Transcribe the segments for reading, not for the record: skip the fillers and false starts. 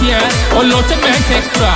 here or lots of men extra.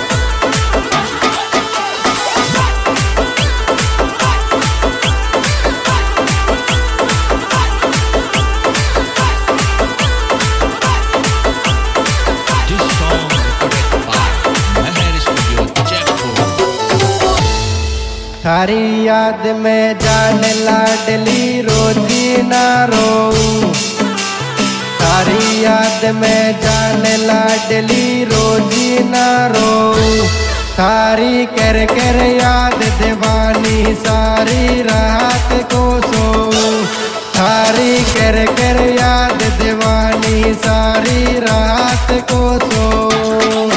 थारी याद में जान लाडली रोजी ना रोऊं, थारी याद में जान लाडली रोजी ना रोऊं, थारी कर कर याद दीवानी सारी रात को सोऊं, थारी कर कर याद दीवानी सारी रात को सोऊं।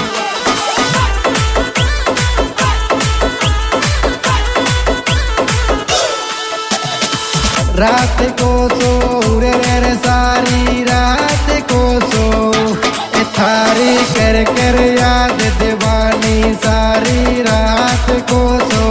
रात को सो रे सारी रात को सो, थारी कर कर याद दीवानी सारी रात को सो।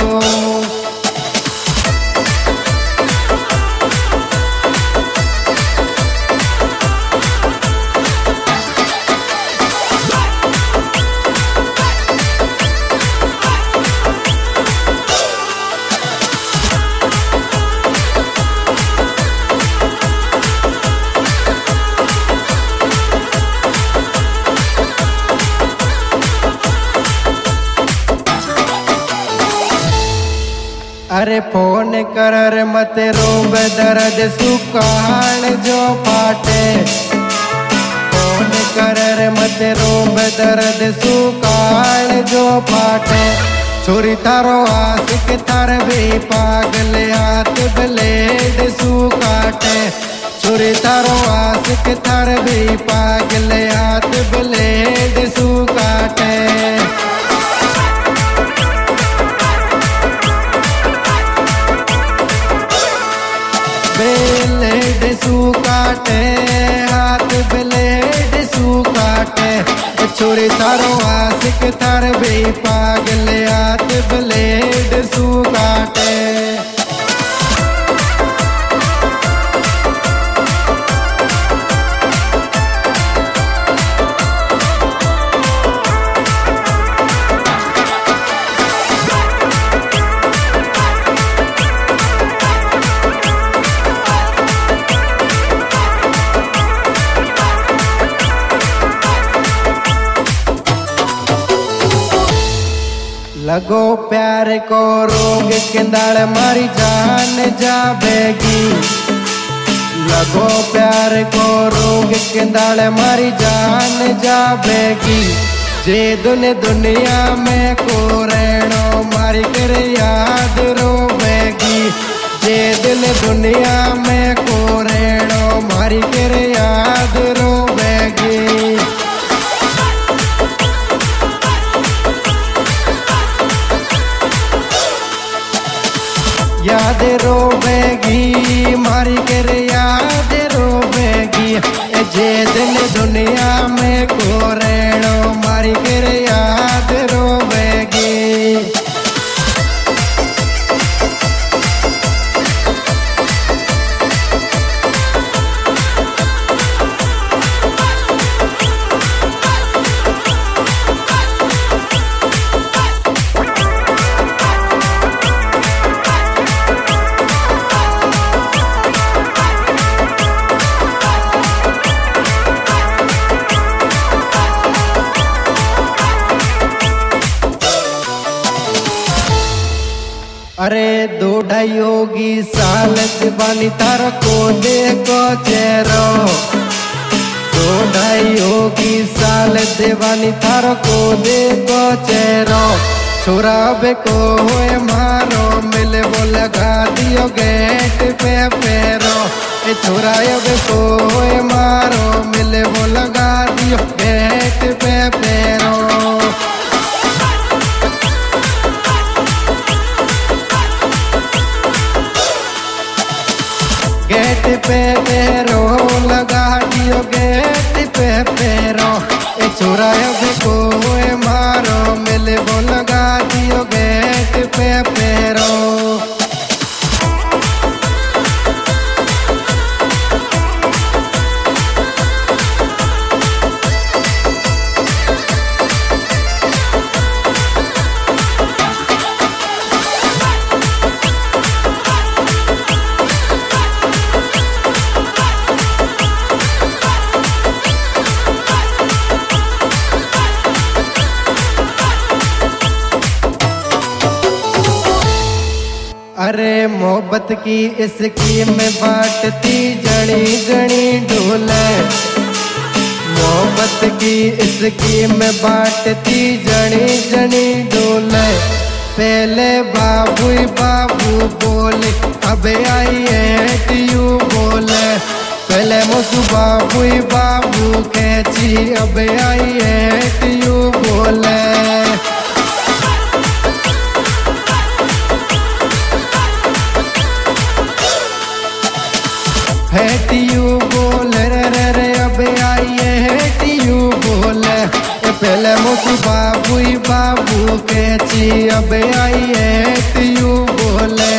अरे फोन कर मत रोब दर्द सुकान जो फाटे, फोन कर मत रोब दर्द सुकान जो फाटे, छोरी थारो आशिक थार भी पागल हाथ ब्लेड सुकाटे, छोरी थारो आशिक थार भी पागल हाथ ब्लेड सुकाटे। ब्लेड सुकाटे हाथ ब्लेड सुकाटे, छोरी थारो आशिक थार भी पागल हाथ ब्लेड सुकाटे। लगो प्यार को रोग किंदाड़ मारी जान जावेगी, लगो प्यार को रोग किंदाड़ मारी जान जावेगी, जे दुनिया में को रहनो मारी कर याद रोवेगी, जे दुनिया में को रहनो मारी कर याद रोवेगी। याद रोवेगी मारी कर याद रोवेगी, जे दिल दुनिया में को रहनो मारी कर याद रोवेगी। अरे दो ढाई होगी साल दीवानी तार को देखो चेहरो, दो ढाई होगी साल दीवानी तार को देखो चेहरो, छोरा बे को होए मारो मिले वो लगा दियो गेट पे पैरो, छोरा बे को होए मारो मिले वो लगा दियो गेट पे पैरो। गेट पे पैरो लगा दियो गेट पे पैरो, छोरा बे को मारो मिले वो लगा दियो गेट पे पैरो। अरे मोहब्बत की स्कीम बांटती जनी जनी ढोले, मोहब्बत की स्कीम बांटती जनी जनी ढोले। पहले बाबू बाबू बोले अब आई है यू बोले, पहले मुझु बाबू बाबू कहची अब आई है यू बोले। हेटियू बोले रे रे अब आई है हेटियू बोले, पहले मुझु बाबू बाबू कहची अब आई है हेटियू बोले।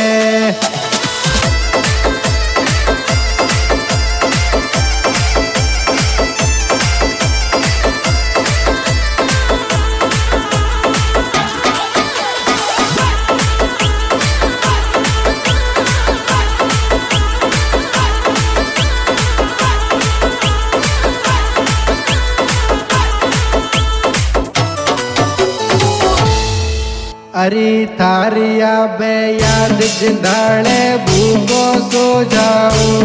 अरे थारिया बे याद जिंदाने भूखो सो जाऊं,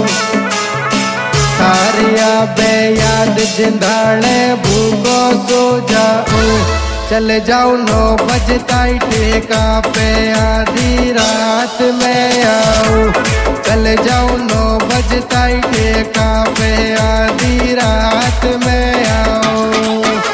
थारिया बे याद जिंदाने भूखो सो जाऊं। चले जाऊं 9 बजे ताई टेका पे आधी रात में आऊं, चले जाऊं 9 बजे ताई टेका पे आधी रात में आऊं।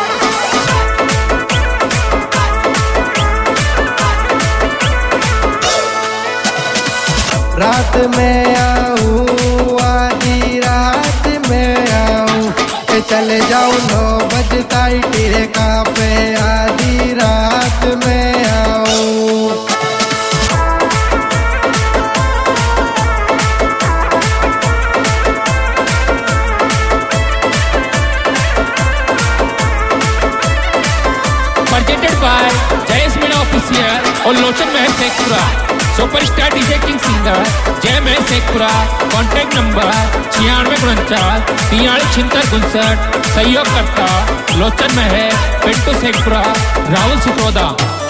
रात में आऊं आधी रात में आऊं, चले जाऊं 9 बजे ताई टेका पे आधी रात में आऊं। Presented by Jayesh Meena Official और Lochan Mahal Sheikhpura. Superstar DJ king singer Jay Mahal Sheikhpura. Contact number 9649 4356। सहयोगकर्ता लोचन महल, पिंटू शेखपुरा, राहुल सितोदा।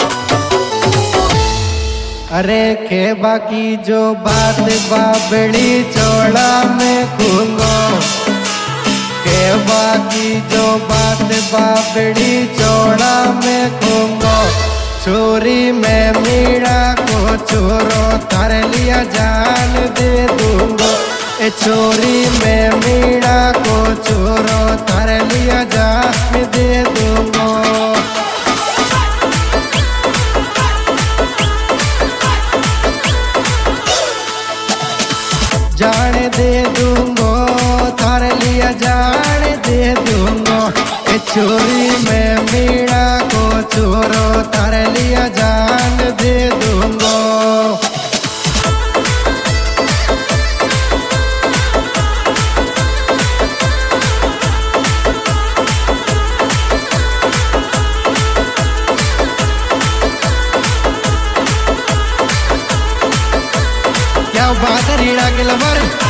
अरे के बाकी जो बात बाबड़ी चौड़ा में खूंगो, के बाकी जो बात बाबड़ी चौड़ा में खूंगो। चोरी में मीणा को चोरो तार लिया जान दे दूंगो, ए चोरी में मीणा को चोरो तार लिया जान दे दूंगो। जान दे दूंगो तार लिया जान दे दूंगो, ए चोरी में मीणा को चोरो तार लिया जान दे दूंगो। क्या बात है रीड़ा के लवर।